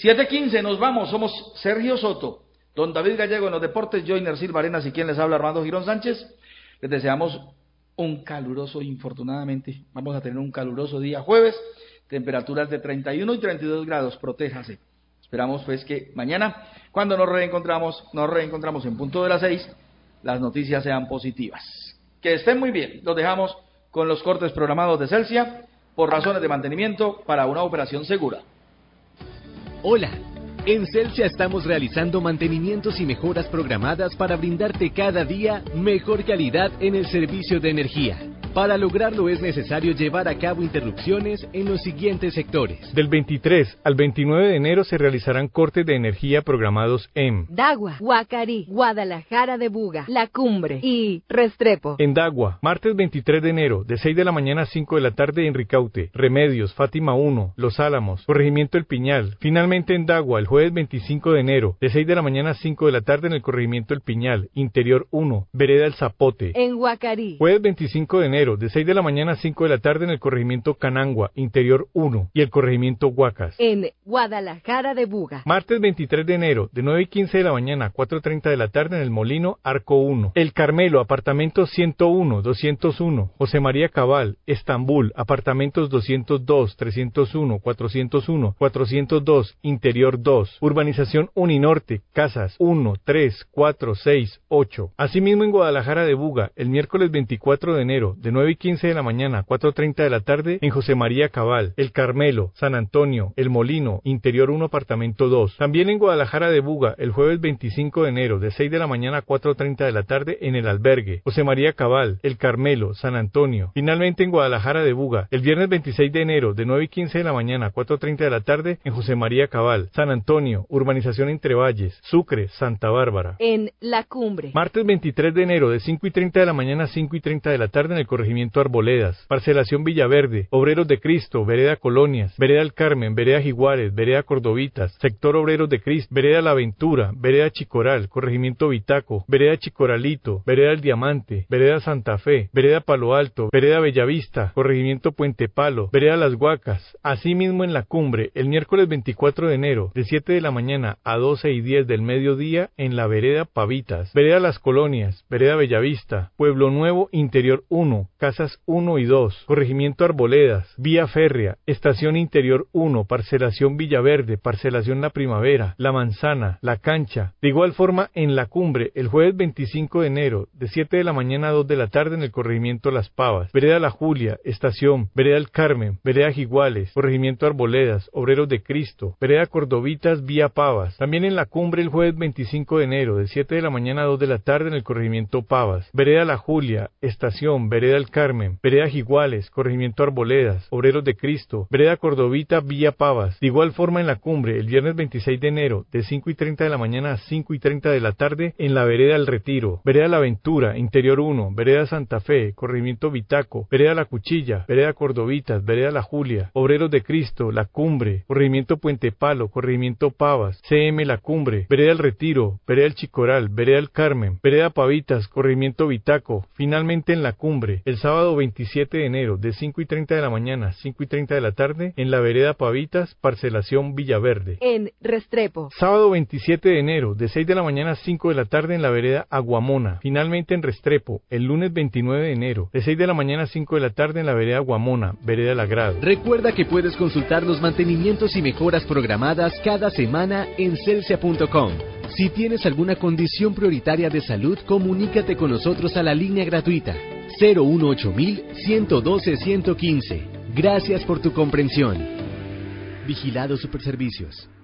7:15, nos vamos. Somos Sergio Soto, don David Gallego en los deportes, Joyner Silva Arenas y quien les habla, Armando Girón Sánchez. Les deseamos un caluroso, infortunadamente, vamos a tener un caluroso día jueves, temperaturas de 31 y 32 grados, protéjase. Esperamos pues que mañana, cuando nos reencontramos en punto de las 6, las noticias sean positivas. Que estén muy bien, los dejamos con los cortes programados de Celsia, por razones de mantenimiento para una operación segura. Hola, en Celsia estamos realizando mantenimientos y mejoras programadas para brindarte cada día mejor calidad en el servicio de energía. Para lograrlo es necesario llevar a cabo interrupciones en los siguientes sectores. Del 23 al 29 de enero se realizarán cortes de energía programados en Dagua, Guacarí, Guadalajara de Buga, La Cumbre y Restrepo. En Dagua, martes 23 de enero, de 6 de la mañana a 5 de la tarde en Ricaute, Remedios, Fátima 1, Los Álamos, Corregimiento El Piñal. Finalmente en Dagua, el jueves 25 de enero, de 6 de la mañana a 5 de la tarde en el Corregimiento El Piñal, Interior 1, Vereda El Zapote. En Guacarí, jueves 25 de enero, de 6 de la mañana a 5 de la tarde en el Corregimiento Canangua, Interior 1 y el Corregimiento Huacas. En Guadalajara de Buga, martes 23 de enero, de 9:15 de la mañana a 4:30 de la tarde en el Molino Arco 1. El Carmelo, apartamentos 101, 201. José María Cabal, Estambul, apartamentos 202, 301, 401, 402, Interior 2. Urbanización Uninorte, casas 1, 3, 4, 6, 8. Asimismo en Guadalajara de Buga, el miércoles 24 de enero, de 9:15 de la mañana a 4:30 de la tarde en José María Cabal, El Carmelo, San Antonio, El Molino, Interior 1, apartamento 2. También en Guadalajara de Buga, el jueves 25 de enero, de 6 de la mañana a 4:30 de la tarde en El Albergue, José María Cabal, El Carmelo, San Antonio. Finalmente en Guadalajara de Buga, el viernes 26 de enero, de 9:15 de la mañana a 4:30 de la tarde en José María Cabal, San Antonio, Urbanización Entre Valles, Sucre, Santa Bárbara. En La Cumbre, martes 23 de enero, de 5:30 de la mañana a 5:30 de la tarde en el Corregimiento Arboledas, Parcelación Villaverde, Obreros de Cristo, Vereda Colonias, Vereda El Carmen, Vereda Jiguares, Vereda Cordovitas, Sector Obreros de Cristo, Vereda La Aventura, Vereda Chicoral, Corregimiento Vitaco, Vereda Chicoralito, Vereda El Diamante, Vereda Santa Fe, Vereda Palo Alto, Vereda Bellavista, Corregimiento Puente Palo, Vereda Las Huacas. Asimismo en La Cumbre, el miércoles 24 de enero, de 7 de la mañana a 12:10 del mediodía en la Vereda Pavitas, Vereda Las Colonias, Vereda Bellavista, Pueblo Nuevo, Interior 1, Casas 1 y 2, Corregimiento Arboledas, Vía Férrea, Estación Interior 1, Parcelación Villaverde, Parcelación La Primavera, La Manzana, La Cancha. De igual forma, en La Cumbre, el jueves 25 de enero, de 7 de la mañana a 2 de la tarde en el Corregimiento Las Pavas, Vereda La Julia, Estación, Vereda El Carmen, Vereda Jiguales, Corregimiento Arboledas, Obreros de Cristo, Vereda Cordovitas, Vía Pavas. También en La Cumbre, el jueves 25 de enero, de 7 de la mañana a 2 de la tarde en el Corregimiento Pavas, Vereda La Julia, Estación, Vereda El Carmen, Vereda Jiguales, Corregimiento Arboledas, Obreros de Cristo, Vereda Cordovita, Vía Pavas. De igual forma en La Cumbre, el viernes 26 de enero, de 5:30 de la mañana a 5:30 de la tarde, en la Vereda El Retiro, Vereda La Aventura, Interior 1, Vereda Santa Fe, Corregimiento Vitaco, Vereda La Cuchilla, Vereda Cordovitas, Vereda La Julia, Obreros de Cristo, La Cumbre, Corregimiento Puente Palo, Corregimiento Pavas, CM La Cumbre, Vereda El Retiro, Vereda El Chicoral, Vereda El Carmen, Vereda Pavitas, Corregimiento Vitaco. Finalmente en La Cumbre, el sábado 27 de enero, de 5:30 de la mañana a 5:30 de la tarde, en la Vereda Pavitas, Parcelación Villaverde. En Restrepo, sábado 27 de enero, de 6 de la mañana a 5 de la tarde en la Vereda Aguamona. Finalmente en Restrepo, el lunes 29 de enero, de 6 de la mañana a 5 de la tarde en la Vereda Aguamona, Vereda Lagrado. Recuerda que puedes consultar los mantenimientos y mejoras programadas cada semana en celsia.com. Si tienes alguna condición prioritaria de salud, comunícate con nosotros a la línea gratuita 018-112-115. Gracias por tu comprensión. Vigilado Superservicios.